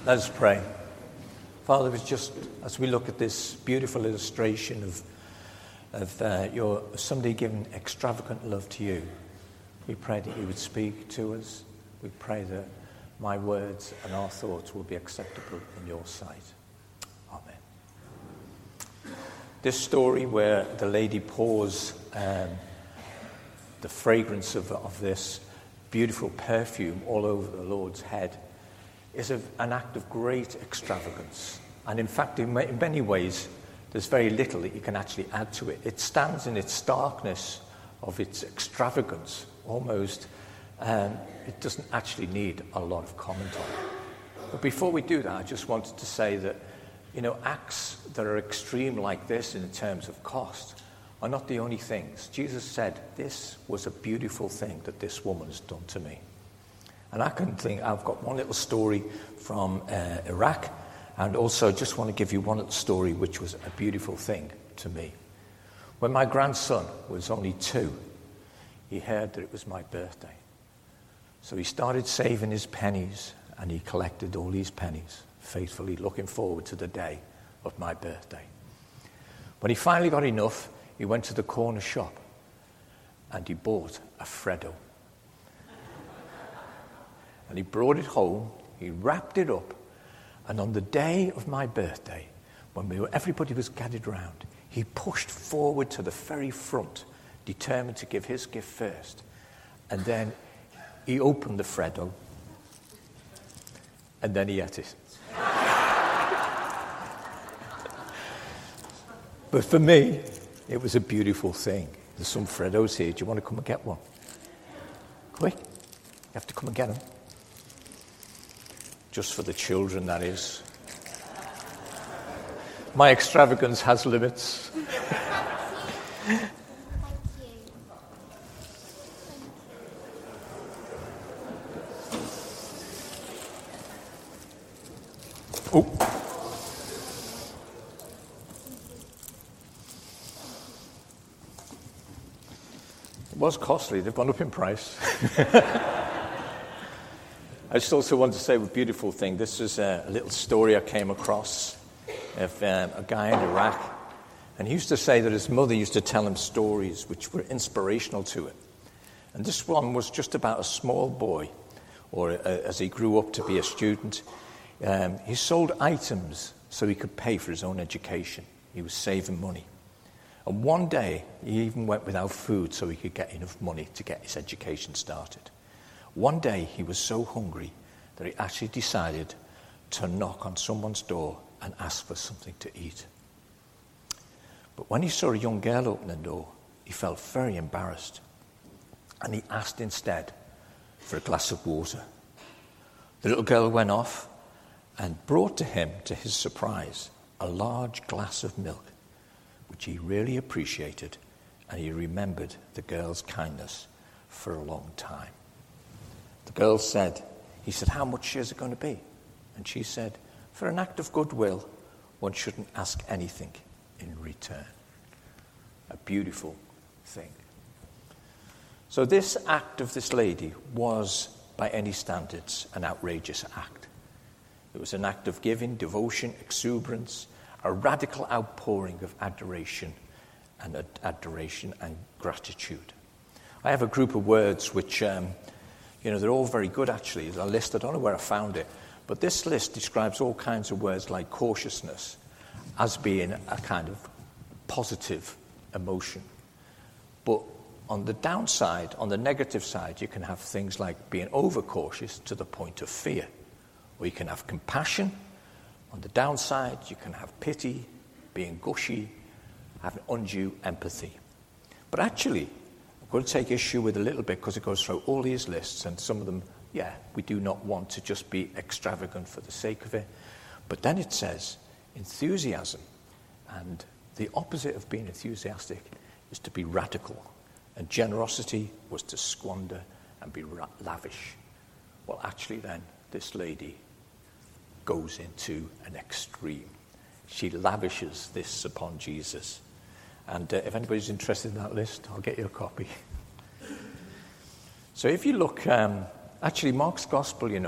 Let us pray. Father, it's just as we look at this beautiful illustration of your somebody giving extravagant love to you, we pray that you would speak to us. We pray that my words and our thoughts will be acceptable in your sight. Amen. This story where the lady pours the fragrance of this beautiful perfume all over the Lord's head is an act of great extravagance. And in fact, in many ways, there's very little that you can actually add to it. It stands in its starkness of its extravagance, almost. It doesn't actually need a lot of comment on it. But before we do that, I just wanted to say that, acts that are extreme like this in terms of cost are not the only things. Jesus said, this was a beautiful thing that this woman has done to me. And I can think, I've got one little story from Iraq, and also just want to give you one little story which was a beautiful thing to me. When my grandson was only 2, he heard that it was my birthday. So he started saving his pennies, and he collected all these pennies, faithfully looking forward to the day of my birthday. When he finally got enough, he went to the corner shop, and he bought a Freddo. And he brought it home, he wrapped it up, and on the day of my birthday, when everybody was gathered round, he pushed forward to the very front, determined to give his gift first. And then he opened the Freddo, and then he ate it. But for me, it was a beautiful thing. There's some Freddos here. Do you want to come and get one? Quick. You have to come and get them. Just for the children, that is. My extravagance has limits. Oh. It was costly. They've gone up in price. I just also want to say a beautiful thing. This is a little story I came across of a guy in Iraq. And he used to say that his mother used to tell him stories which were inspirational to it. And this one was just about a small boy, or as he grew up to be a student. He sold items so he could pay for his own education. He was saving money. And one day, he even went without food so he could get enough money to get his education started. One day, he was so hungry that he actually decided to knock on someone's door and ask for something to eat. But when he saw a young girl open the door, he felt very embarrassed. And he asked instead for a glass of water. The little girl went off and brought to him, to his surprise, a large glass of milk, which he really appreciated, and he remembered the girl's kindness for a long time. The girl said, he said, how much is it going to be? And she said, for an act of goodwill, one shouldn't ask anything in return. A beautiful thing. So this act of this lady was, by any standards, an outrageous act. It was an act of giving, devotion, exuberance, a radical outpouring of adoration and gratitude. I have a group of words which, they're all very good actually. There's a list, I don't know where I found it, but this list describes all kinds of words like cautiousness as being a kind of positive emotion. But on the downside, on the negative side, you can have things like being overcautious to the point of fear. Or you can have compassion. On the downside, you can have pity, being gushy, having undue empathy. But actually, I'm going to take issue with a little bit because it goes through all these lists, and some of them, we do not want to just be extravagant for the sake of it. But then it says enthusiasm, and the opposite of being enthusiastic is to be radical, and generosity was to squander and be lavish. Well, actually then, this lady goes into an extreme. She lavishes this upon Jesus. And if anybody's interested in that list, I'll get you a copy. So if you look, actually Mark's Gospel,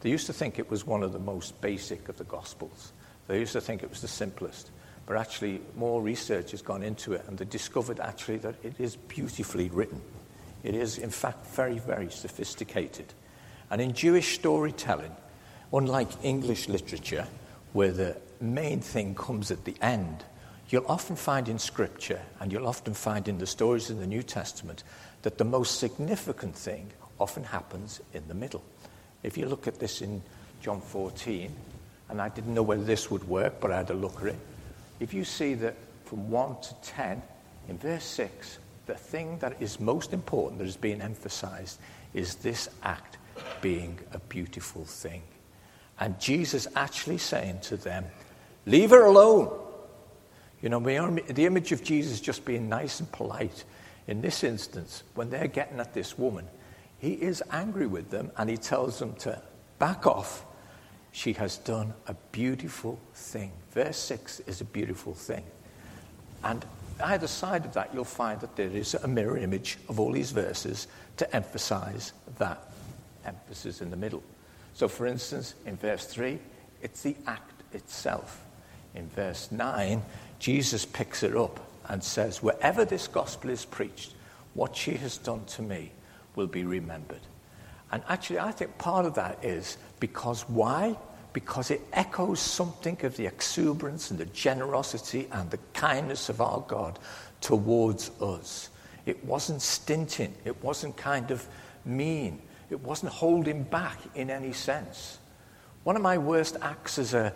They used to think it was one of the most basic of the Gospels. They used to think it was the simplest. But actually, more research has gone into it, and they discovered actually that it is beautifully written. It is, in fact, very, very sophisticated. And in Jewish storytelling, unlike English literature, where the main thing comes at the end, you'll often find in Scripture, and you'll often find in the stories in the New Testament, that the most significant thing often happens in the middle. If you look at this in John 14, and I didn't know whether this would work, but I had a look at it. If you see that from 1 to 10, in verse 6, the thing that is most important that is being emphasized is this act being a beautiful thing. And Jesus actually saying to them, leave her alone. You know, the image of Jesus just being nice and polite. In this instance, when they're getting at this woman, he is angry with them and he tells them to back off. She has done a beautiful thing. Verse 6 is a beautiful thing. And either side of that, you'll find that there is a mirror image of all these verses to emphasize that emphasis in the middle. So, for instance, in verse 3, it's the act itself. In verse 9, Jesus picks it up and says, wherever this gospel is preached, what she has done to me will be remembered. And actually, I think part of that is because why? Because it echoes something of the exuberance and the generosity and the kindness of our God towards us. It wasn't stinting. It wasn't kind of mean. It wasn't holding back in any sense. One of my worst acts as a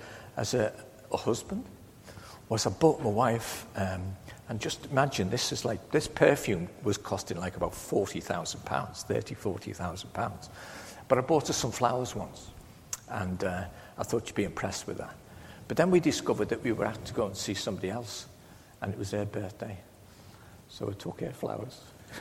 husband was I bought my wife, and just imagine, this perfume was costing like about £40,000, £40,000. But I bought her some flowers once, and I thought you'd be impressed with that. But then we discovered that we were out to go and see somebody else, and it was their birthday. So I took her flowers.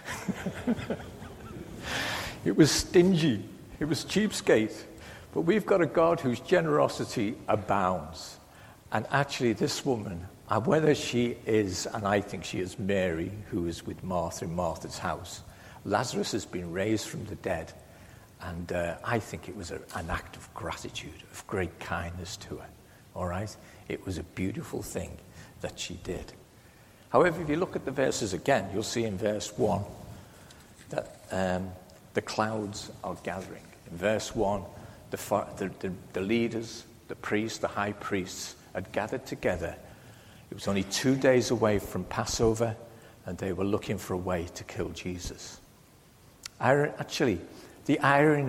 It was stingy. It was cheapskate. But we've got a God whose generosity abounds. And actually, this woman, whether she is, and I think she is Mary, who is with Martha in Martha's house, Lazarus has been raised from the dead. And I think it was an act of gratitude, of great kindness to her. All right? It was a beautiful thing that she did. However, if you look at the verses again, you'll see in verse 1 that the clouds are gathering. In verse 1, the leaders, the priests, the high priests, had gathered together. It was only 2 days away from Passover, and they were looking for a way to kill Jesus. Actually, the irony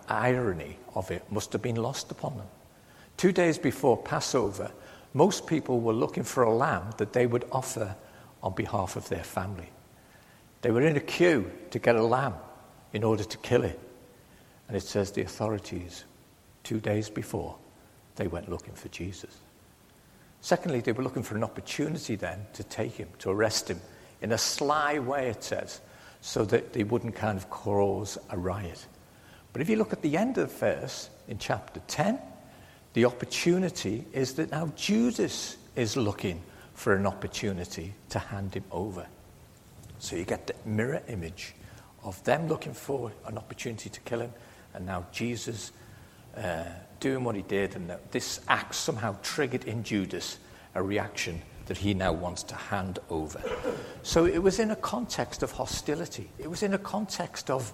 of it must have been lost upon them. 2 days before Passover, most people were looking for a lamb that they would offer on behalf of their family. They were in a queue to get a lamb in order to kill it. And it says the authorities, 2 days before, they went looking for Jesus. Secondly, they were looking for an opportunity then to take him, to arrest him, in a sly way, it says, so that they wouldn't kind of cause a riot. But if you look at the end of the verse, in chapter 10, the opportunity is that now Judas is looking for an opportunity to hand him over. So you get the mirror image of them looking for an opportunity to kill him, and now Jesus doing what he did, and this act somehow triggered in Judas a reaction that he now wants to hand over. So it was in a context of hostility. It was in a context of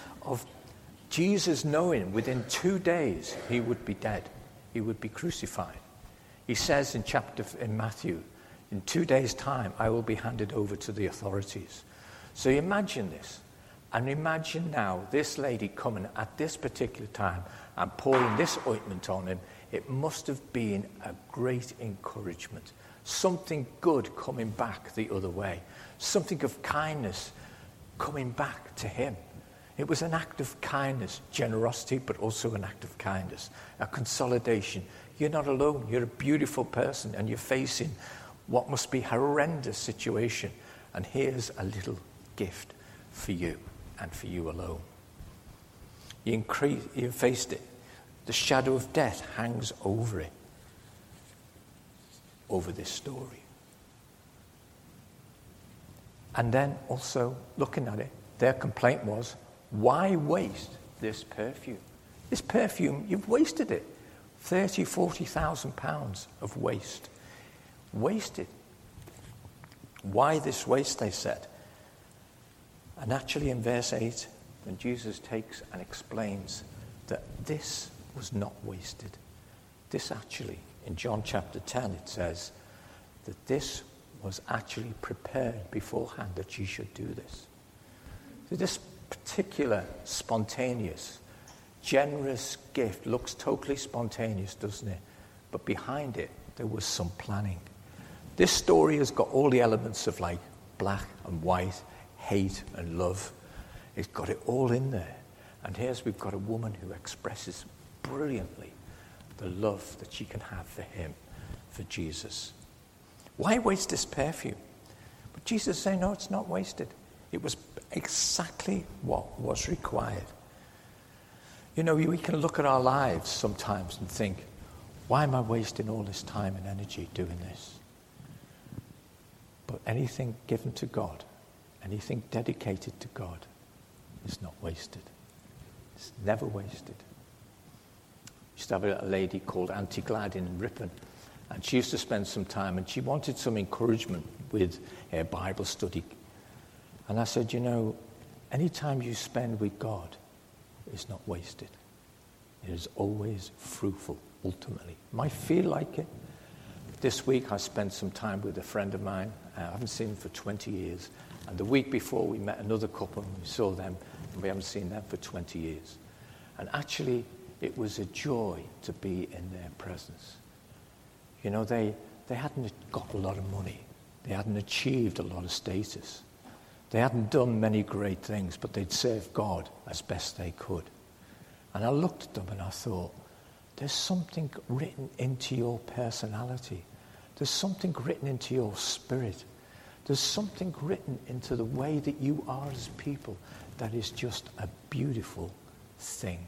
Jesus knowing within 2 days he would be dead. He would be crucified. He says in Matthew, in 2 days' time, I will be handed over to the authorities. So imagine this. And imagine now this lady coming at this particular time and pouring this ointment on him. It must have been a great encouragement. Something good coming back the other way. Something of kindness coming back to him. It was an act of kindness, generosity, but also an act of kindness. A consolidation. You're not alone. You're a beautiful person and you're facing what must be a horrendous situation. And here's a little gift for you and for you alone. You faced it. The shadow of death hangs over it, over this story. And then also looking at it, their complaint was, why waste this perfume? This perfume, you've wasted it. 30, 40,000 pounds of waste. Wasted. Why this waste, they said. And actually in verse 8, when Jesus takes and explains that this was not wasted. This actually, in John chapter 10, it says that this was actually prepared beforehand that she should do this. So this particular spontaneous, generous gift looks totally spontaneous, doesn't it? But behind it, there was some planning. This story has got all the elements of like black and white, hate and love. It's got it all in there. And here's we've got a woman who expresses brilliantly the love that she can have for him, for Jesus. Why waste this perfume? But Jesus is saying, no, it's not wasted. It was exactly what was required. You know, we can look at our lives sometimes and think, why am I wasting all this time and energy doing this? But anything given to God, anything dedicated to God, is not wasted. It's never wasted. I used to have a lady called Auntie Glad in Ripon, and she used to spend some time, and she wanted some encouragement with her Bible study. And I said, you know, any time you spend with God is not wasted. It is always fruitful, ultimately. It might feel like it. This week I spent some time with a friend of mine. I haven't seen him for 20 years. And the week before we met another couple and we saw them, and we haven't seen them for 20 years. And actually, it was a joy to be in their presence. You know, they hadn't got a lot of money. They hadn't achieved a lot of status. They hadn't done many great things, but they'd served God as best they could. And I looked at them and I thought, there's something written into your personality. There's something written into your spirit. There's something written into the way that you are as people that is just a beautiful thing.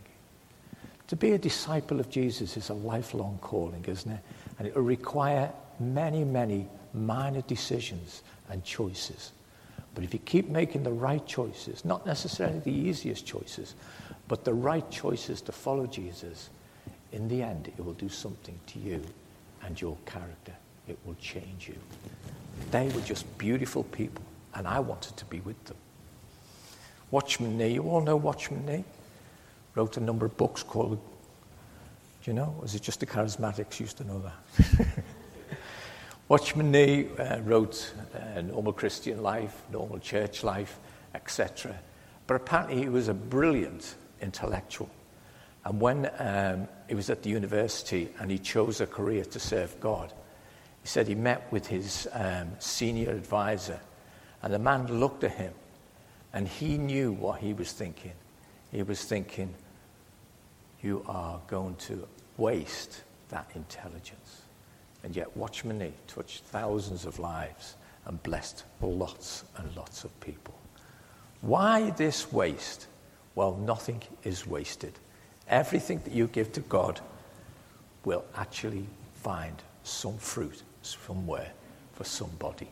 To be a disciple of Jesus is a lifelong calling, isn't it? And it will require many, many minor decisions and choices. But if you keep making the right choices, not necessarily the easiest choices, but the right choices to follow Jesus, in the end, it will do something to you and your character. It will change you. They were just beautiful people, and I wanted to be with them. Watchman Nee, you all know Watchman Nee? Wrote a number of books called, do you know? Was it just the charismatics used to know that? Watchman Nee wrote Normal Christian Life, Normal Church Life, etc. But apparently he was a brilliant intellectual. And when he was at the university and he chose a career to serve God, he said he met with his senior advisor, and the man looked at him, and he knew what he was thinking. He was thinking, you are going to waste that intelligence. And yet Watchman Nee touched thousands of lives and blessed lots and lots of people. Why this waste? Well, nothing is wasted. Everything that you give to God will actually find some fruit somewhere for somebody.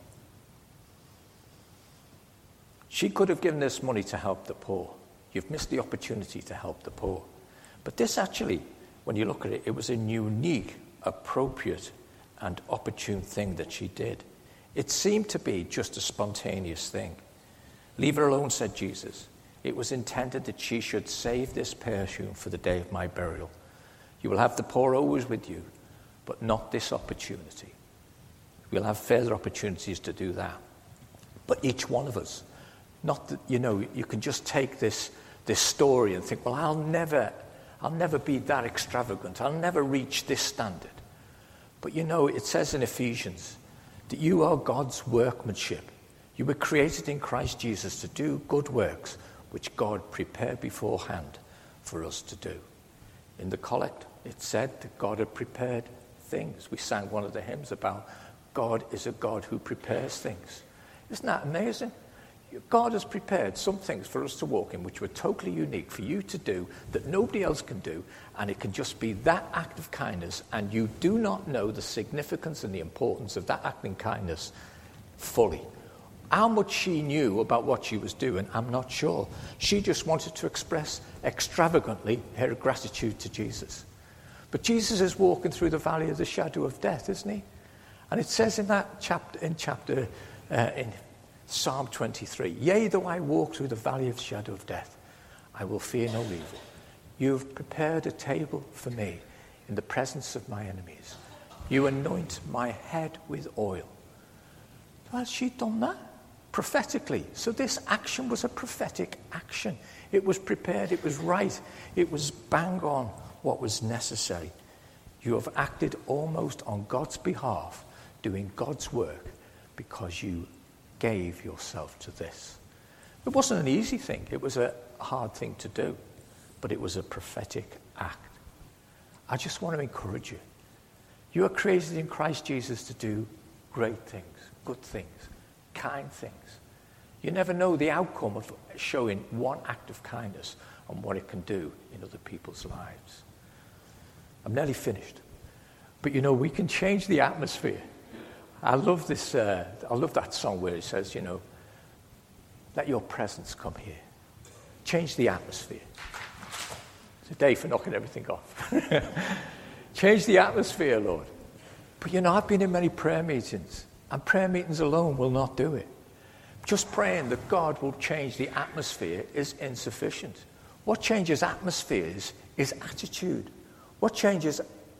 She could have given this money to help the poor. You've missed the opportunity to help the poor. But this actually, when you look at it, it was a unique, appropriate, and opportune thing that she did. It seemed to be just a spontaneous thing. Leave her alone, said Jesus. It was intended that she should save this perfume for the day of my burial. You will have the poor always with you, but not this opportunity. We'll have further opportunities to do that. But each one of us, not that, you know, you can just take this story and think, well, I'll never be that extravagant. I'll never reach this standard. But you know, it says in Ephesians that you are God's workmanship. You were created in Christ Jesus to do good works, which God prepared beforehand for us to do. In the collect, it said that God had prepared things. We sang one of the hymns about God is a God who prepares things. Isn't that amazing? God has prepared some things for us to walk in which were totally unique for you to do that nobody else can do, and it can just be that act of kindness, and you do not know the significance and the importance of that act of kindness fully How much she knew about what she was doing, I'm not sure. She just wanted to express extravagantly her gratitude to Jesus. But Jesus is walking through the valley of the shadow of death, isn't he? And it says in that chapter, in Psalm 23, yea, though I walk through the valley of the shadow of death, I will fear no evil. You have prepared a table for me in the presence of my enemies. You anoint my head with oil. Well, she'd done that prophetically. So this action was a prophetic action. It was prepared. It was right. It was bang on what was necessary. You have acted almost on God's behalf, doing God's work, because you gave yourself to this. It wasn't an easy thing. It was a hard thing to do, but it was a prophetic act. I just want to encourage you. You are created in Christ Jesus to do great things, good things, kind things. You never know the outcome of showing one act of kindness and what it can do in other people's lives. I'm nearly finished. But you know, we can change the atmosphere. I love this, I love that song where it says, you know, let your presence come here. Change the atmosphere. It's a day for knocking everything off. Change the atmosphere, Lord. But you know, I've been in many prayer meetings, and prayer meetings alone will not do it. Just praying that God will change the atmosphere is insufficient. What changes atmospheres is attitude. What changes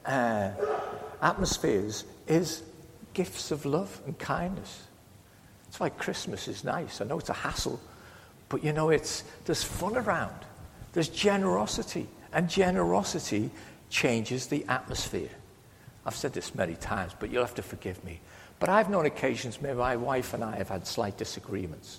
atmospheres is gifts of love and kindness. That's why Christmas is nice. I know it's a hassle, but you know, there's fun around. There's generosity, and generosity changes the atmosphere. I've said this many times, but you'll have to forgive me. But I've known occasions where my wife and I have had slight disagreements.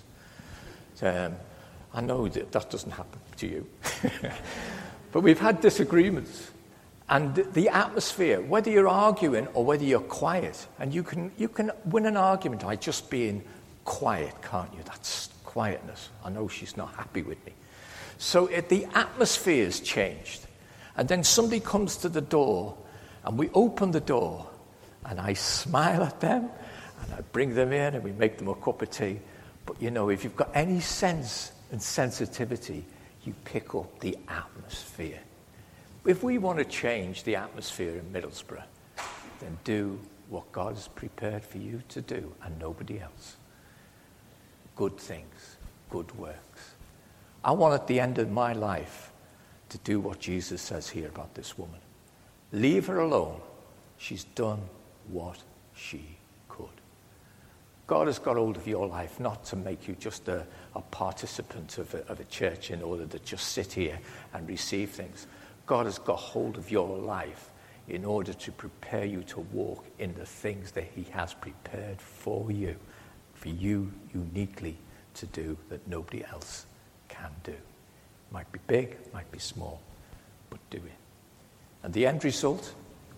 I know that doesn't happen to you. But we've had disagreements. And the atmosphere, whether you're arguing or whether you're quiet, and you can win an argument by just being quiet, can't you? That's quietness. I know she's not happy with me. So the atmosphere's changed. And then somebody comes to the door, and we open the door, and I smile at them, and I bring them in, and we make them a cup of tea. But you know, if you've got any sense and sensitivity, you pick up the atmosphere. If we want to change the atmosphere in Middlesbrough, then do what God has prepared for you to do and nobody else. Good things, good works. I want at the end of my life to do what Jesus says here about this woman. Leave her alone. She's done what she could. God has got hold of your life not to make you just a participant of a church in order to just sit here and receive things. God has got hold of your life in order to prepare you to walk in the things that he has prepared for you uniquely to do that nobody else can do. Might be big, might be small, but do it. And the end result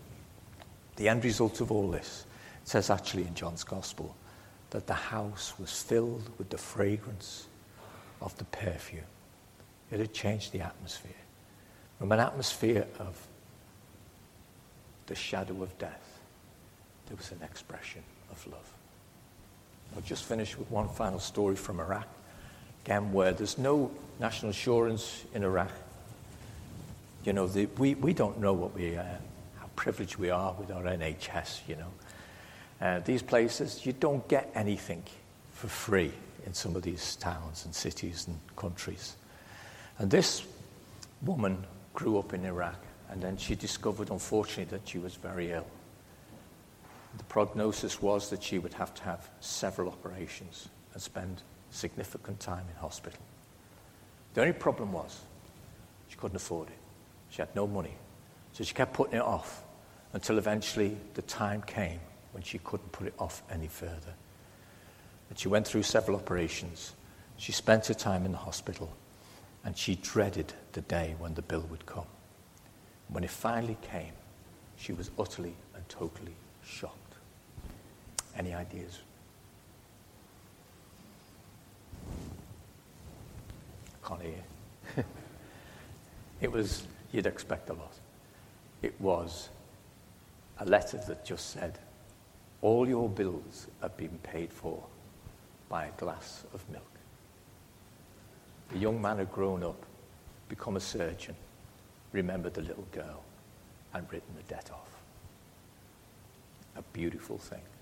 of all this, it says actually in John's Gospel, that the house was filled with the fragrance of the perfume. It had changed the atmosphere. From an atmosphere of the shadow of death, there was an expression of love. I'll just finish with one final story from Iraq, again, where there's no national insurance in Iraq. You know, we don't know how privileged we are with our NHS, you know. These places, you don't get anything for free in some of these towns and cities and countries. And this woman grew up in Iraq, and then she discovered, unfortunately, that she was very ill. The prognosis was that she would have to have several operations and spend significant time in hospital. The only problem was she couldn't afford it. She had no money. So she kept putting it off until eventually the time came when she couldn't put it off any further. And she went through several operations. She spent her time in the hospital. And she dreaded the day when the bill would come. When it finally came, she was utterly and totally shocked. Any ideas? Can't hear. It was, you'd expect a lot. It was a letter that just said, all your bills have been paid for. by a glass of milk. The young man had grown up, become a surgeon, remembered the little girl, and written the debt off. A beautiful thing.